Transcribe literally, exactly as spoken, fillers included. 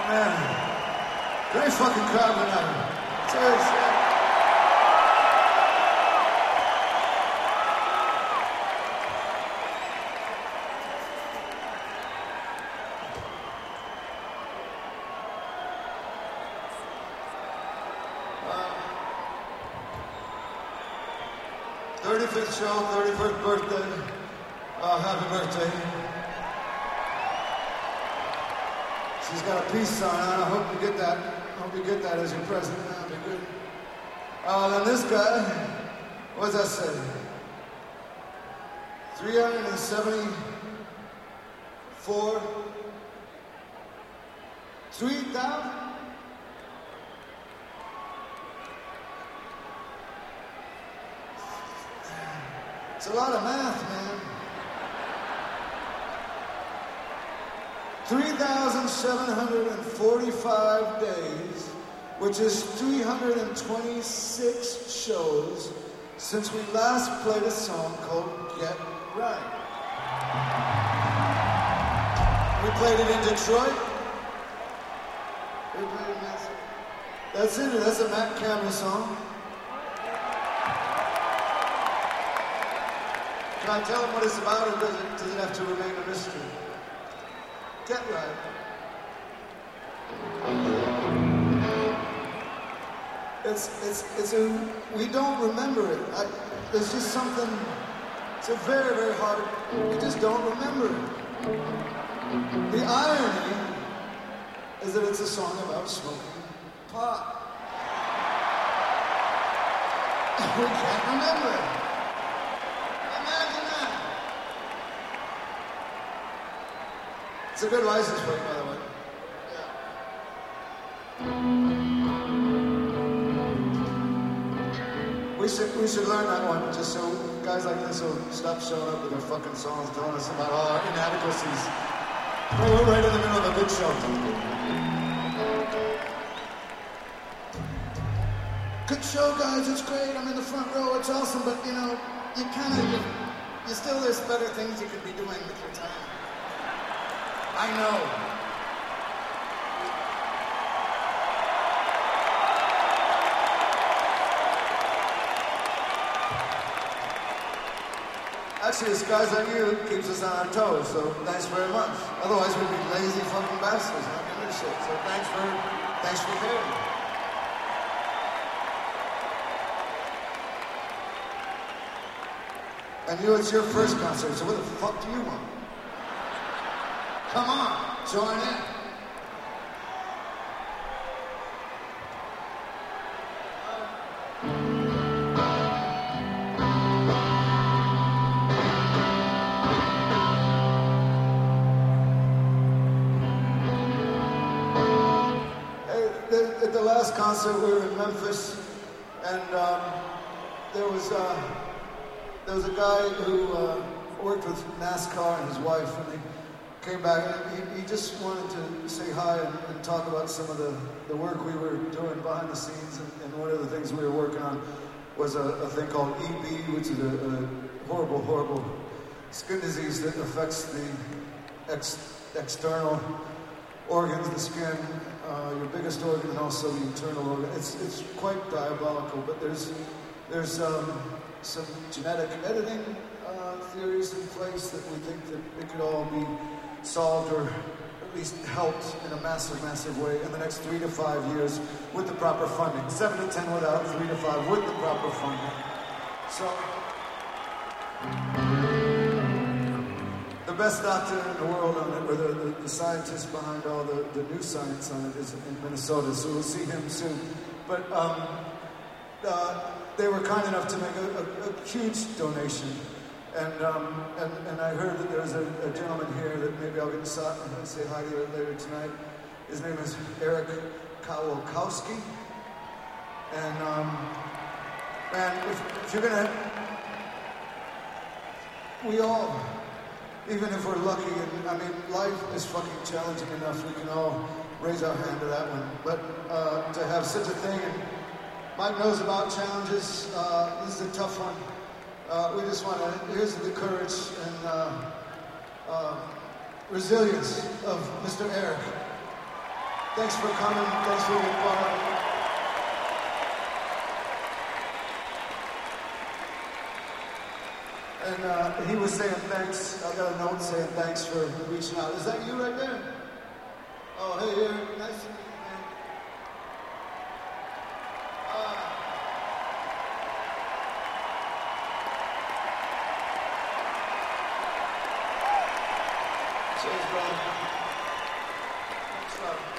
Man, great fucking crowd tonight. Seriously. thirty-fifth show, thirty-first birthday. Uh, happy birthday. She's got a peace sign on. I hope you get that. I hope you get that as your present. That'd be good. Uh, then this guy, what does that say? three hundred seventy-four. three thousand? It's a lot of math, man. three thousand seven hundred forty-five days, which is three hundred twenty-six shows since we last played a song called Get Right. We played it in Detroit. We played it in Mexico. That's it. That's a Matt Cameron song. Can I tell him what it's about, or does it, does it have to remain a mystery? Get Right. It's, it's, it's a, we don't remember it. I, there's just something, it's a very, very hard, we just don't remember it. The irony is that it's a song about smoking pot. We can't remember it. It's a good license plate, by the way. Yeah. We should we should learn that one, just so guys like this will stop showing up with their fucking songs, telling us about all our inadequacies. We're right in the middle of a good show. Good show, guys. It's great. I'm in the front row. It's awesome, but you know, you kind of you, you still there's better things you could be doing with your time. I know. Actually, it's guys like you keeps us on our toes, so thanks very much. Otherwise, we'd be lazy fucking bastards not giving a shit. So thanks for, thanks for caring. And you, it's your first concert, so what the fuck do you want? Come on, join in. Hey, the, at the last concert, we were in Memphis, and um, there was uh, there was a guy who uh, worked with NASCAR and his wife, and they came back, and he, he just wanted to say hi and, and talk about some of the, the work we were doing behind the scenes, and, and one of the things we were working on was a, a thing called E B, which is a, a horrible, horrible skin disease that affects the ex, external organs, the skin, uh, your biggest organ, and also the internal organ. It's, it's quite diabolical, but there's, there's um, some genetic editing uh, theories in place that we think that it could all be solved or at least helped in a massive, massive way in the next three to five years with the proper funding. Seven to ten without, three to five with the proper funding. So, the best doctor in the world on it, or the, the, the scientist behind all the, the new science on it, is in Minnesota, so we'll see him soon. But um, uh, they were kind enough to make a, a, a huge donation. And, um, and and I heard that there's a, a gentleman here that maybe I'll get to say, say hi to later tonight. His name is Eric Kowalkowski. And um, man, if, if you're gonna, we all, even if we're lucky, and I mean, life is fucking challenging enough, we can all raise our hand to that one. But uh, to have such a thing, and Mike knows about challenges. Uh, this is a tough one. Uh, we just want to, here's the courage and uh, uh, resilience of Mister Eric. Thanks for coming. Thanks for being part of it. And uh, he was saying thanks. I got a note saying thanks for reaching out. Is that you right there? Oh, hey, here. Nice to meet you, man. Uh, cheers, brother. Thanks, brother.